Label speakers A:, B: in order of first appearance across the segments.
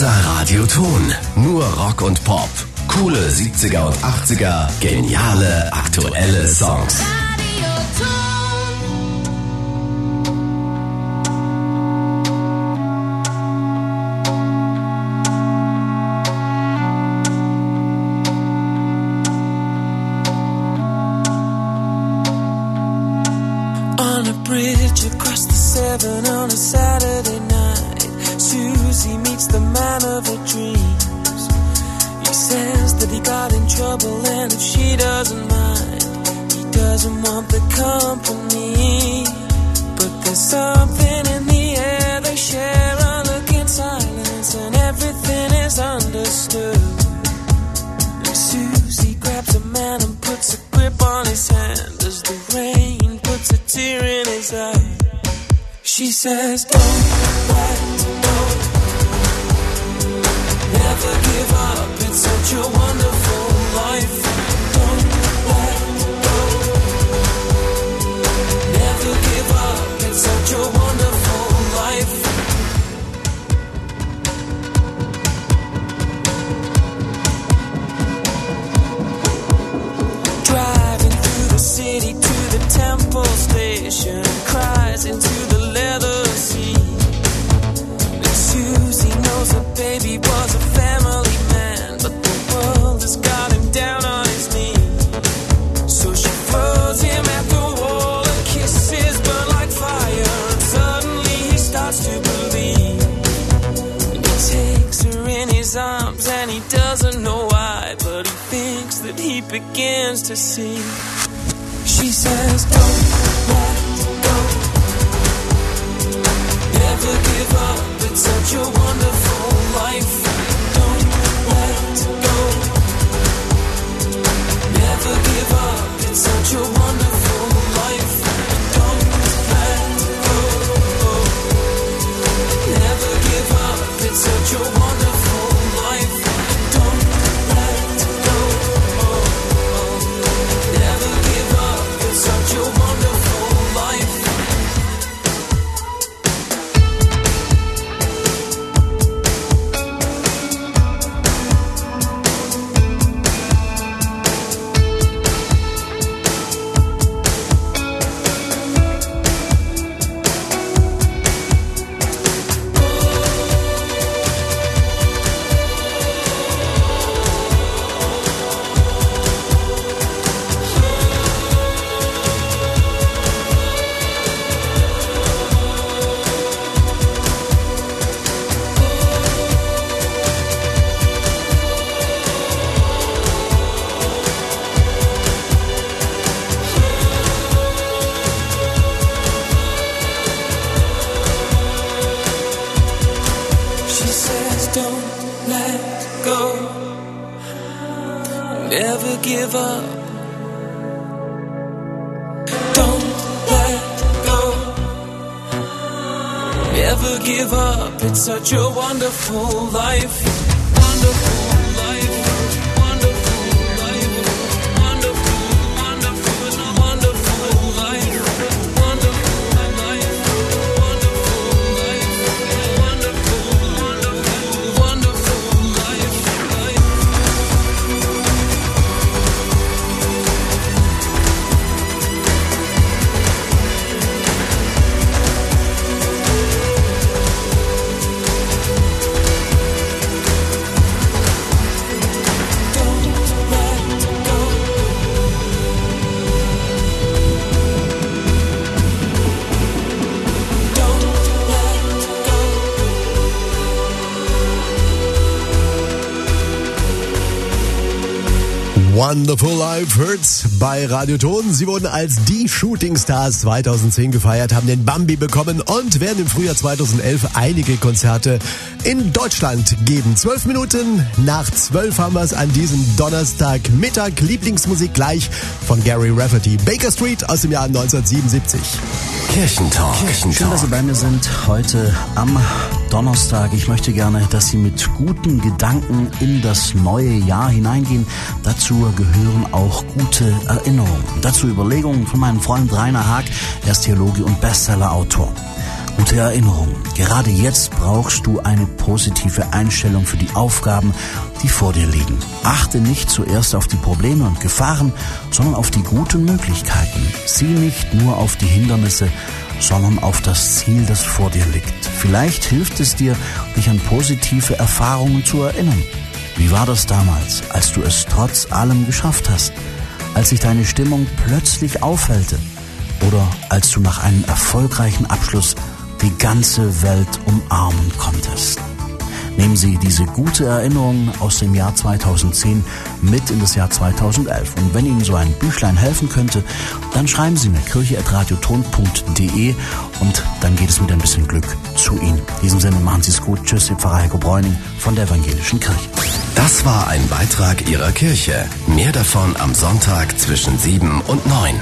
A: Unser Radioton. Nur Rock und Pop. Coole 70er und 80er. Geniale, aktuelle Songs.
B: On a bridge across the Severn on a Saturday night, Susie meets the man of her dreams. He says that he got in trouble and if she doesn't mind, he doesn't want the company. But there's something in the air, they share a look in silence and everything is understood. And Susie grabs a man and puts a grip on his hand as the rain puts a tear in his eye. She says, don't let go, never give up, it's such a wonderful life. Don't let go, never give up, it's such a wonderful life. Driving through the city to the Temple Station, cries into the leather seat. And Susie knows her baby was a family man, but the world has got him down on his knees. So she throws him at the wall and kisses burn like fire, and suddenly he starts to believe. And he takes her in his arms and he doesn't know why, but he thinks that he begins to see. She says, don't let go, never give up, it's such a wonderful life. Don't let go, never give up, it's such a wonderful life. Don't let go, never give up, it's such a wonderful life. Don't let go, never give up, it's such a wonderful life. She says, don't let go, never give up. Don't let go, never give up. It's such a wonderful life. Wonderful life. Wonderful life. Wonderful, wonderful, wonderful life. Wonderful life. Wonderful life. Wonderful, wonderful, wonderful life.
C: Wonderful Life Hurts bei Radioton. Sie wurden als die Shooting Stars 2010 gefeiert, haben den Bambi bekommen und werden im Frühjahr 2011 einige Konzerte in Deutschland geben. 12 Minuten nach 12 haben wir es an diesem Donnerstagmittag. Lieblingsmusik gleich von Gary Rafferty. Baker Street aus dem Jahr 1977.
A: Kirchentalk.
D: Schön, dass Sie bei mir sind heute am Donnerstag. Ich möchte gerne, dass Sie mit guten Gedanken in das neue Jahr hineingehen. Dazu gehören auch gute Erinnerungen. Dazu Überlegungen von meinem Freund Rainer Haag. Er ist Theologe und Bestsellerautor. Gute Erinnerungen. Gerade jetzt brauchst du eine positive Einstellung für die Aufgaben, die vor dir liegen. Achte nicht zuerst auf die Probleme und Gefahren, sondern auf die guten Möglichkeiten. Sieh nicht nur auf die Hindernisse, sondern auf das Ziel, das vor dir liegt. Vielleicht hilft es dir, dich an positive Erfahrungen zu erinnern. Wie war das damals, als du es trotz allem geschafft hast? Als sich deine Stimmung plötzlich aufhellte? Oder als du nach einem erfolgreichen Abschluss die ganze Welt umarmen konntest? Nehmen Sie diese gute Erinnerung aus dem Jahr 2010 mit in das Jahr 2011. Und wenn Ihnen so ein Büchlein helfen könnte, dann schreiben Sie mir kirche@radioton.de und dann geht es mit ein bisschen Glück zu Ihnen. In diesem Sinne machen Sie es gut. Tschüss, Ihr Pfarrer Heiko Bräuning von der Evangelischen Kirche.
A: Das war ein Beitrag Ihrer Kirche. Mehr davon am Sonntag zwischen 7 und 9.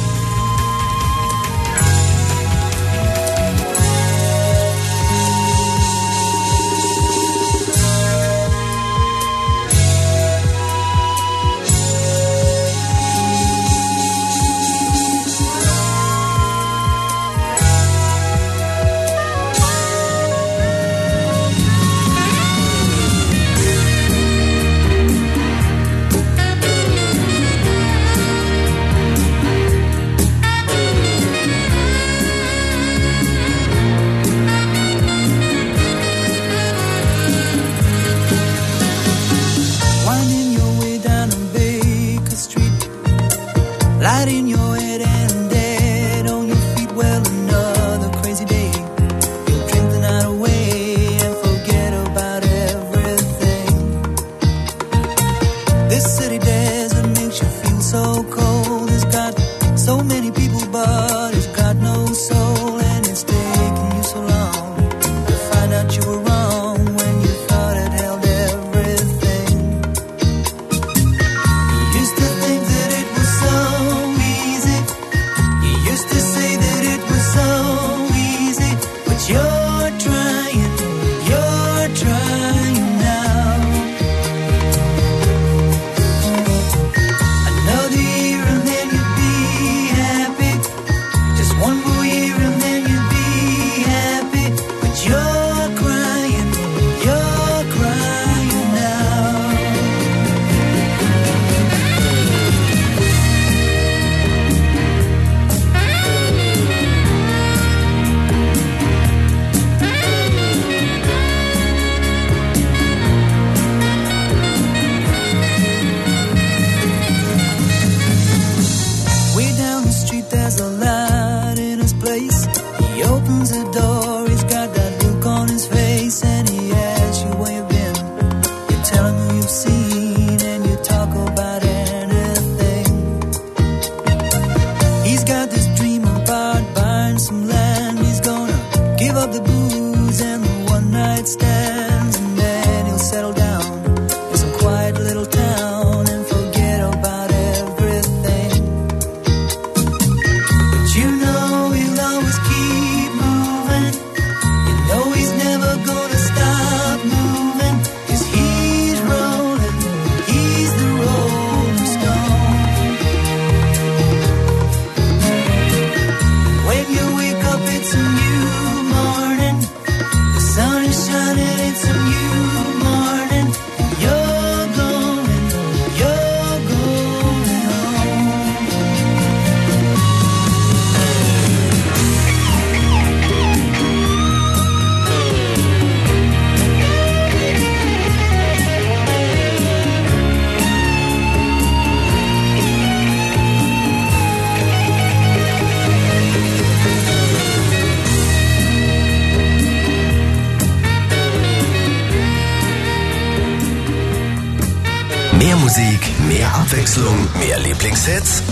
A: Mehr Musik, mehr Abwechslung, mehr Lieblingshits?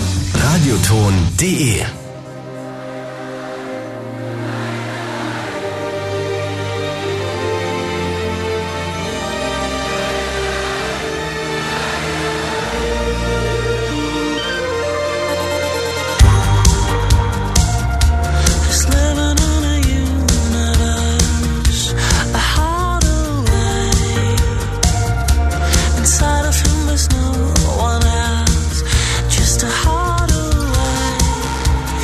A: Radioton.de.
B: Just a heart away.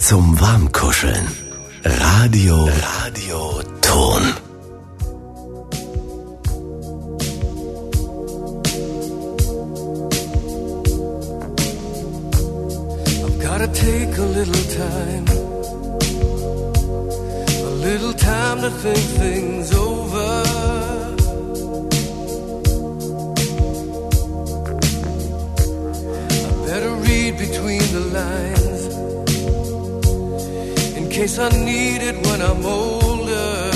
A: zum Warmkuscheln. Radio Ton.
B: I've gotta take a little time to think things over. I better read between the lines in case I need it when I'm older.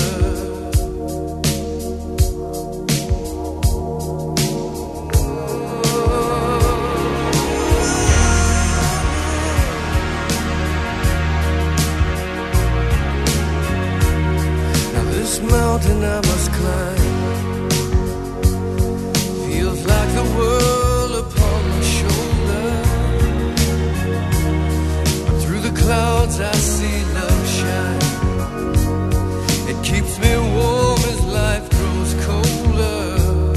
B: Now this mountain I must climb feels like the world upon my shoulder. Through the clouds I see love shine. It keeps me warm as life grows colder.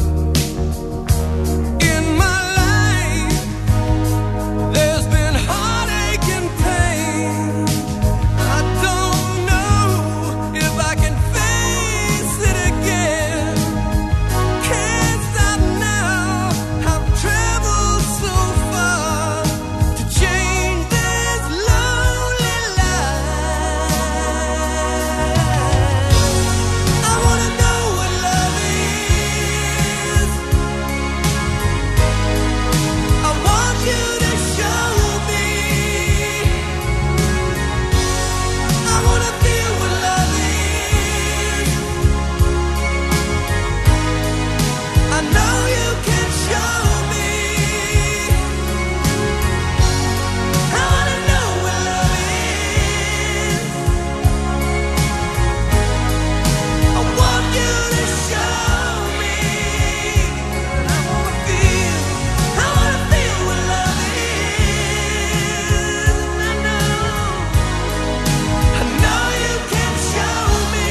B: In my life there's been heartache and pain. I don't know if I can face it again. Can't stop now. I've traveled so far to change this lonely life. I wanna know what love is. I want you to show me. I wanna feel what love is. I know you can show me. I wanna know what love is. I want you to show me. I wanna feel what love is. I know you can show me.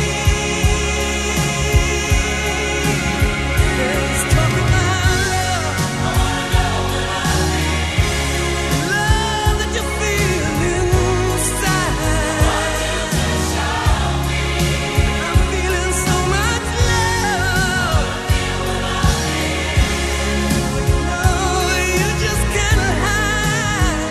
B: Let's talk about love. I wanna know what love is. Love that you feel inside. I'm feeling so much love. No, you just can't hide.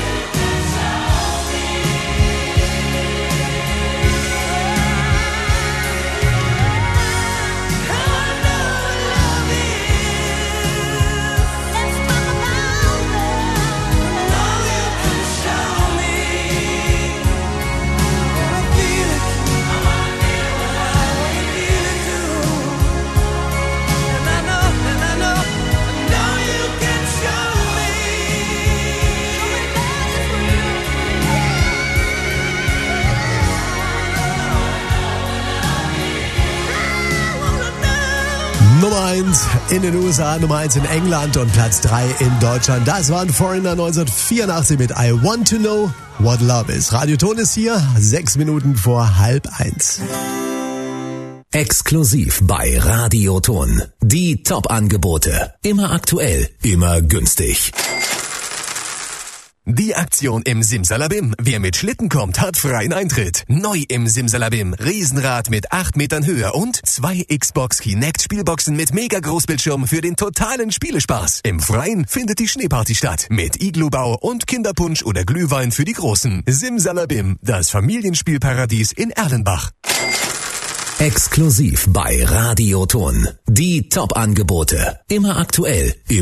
B: I wanna know what love is. Let's talk about love. I know you can show me. I feel it. I wanna feel it too. And I know you can show me. I wanna know.
C: Nummer 1 in den USA, Nummer 1 in England und Platz 3 in Deutschland. Das waren Foreigner 1984 mit I Want to Know What Love Is. Radio Ton ist hier, 6 Minuten vor 12:30.
A: Exklusiv bei Radio Ton. Die Top-Angebote. Immer aktuell, immer günstig. Die Aktion im Simsalabim. Wer mit Schlitten kommt, hat freien Eintritt. Neu im Simsalabim. Riesenrad mit 8 Metern Höhe und 2 Xbox Kinect Spielboxen mit Mega-Großbildschirm für den totalen Spielespaß. Im Freien findet die Schneeparty statt. Mit Iglubau und Kinderpunsch oder Glühwein für die Großen. Simsalabim. Das Familienspielparadies in Erlenbach. Exklusiv bei Radio Ton. Die Top-Angebote. Immer aktuell.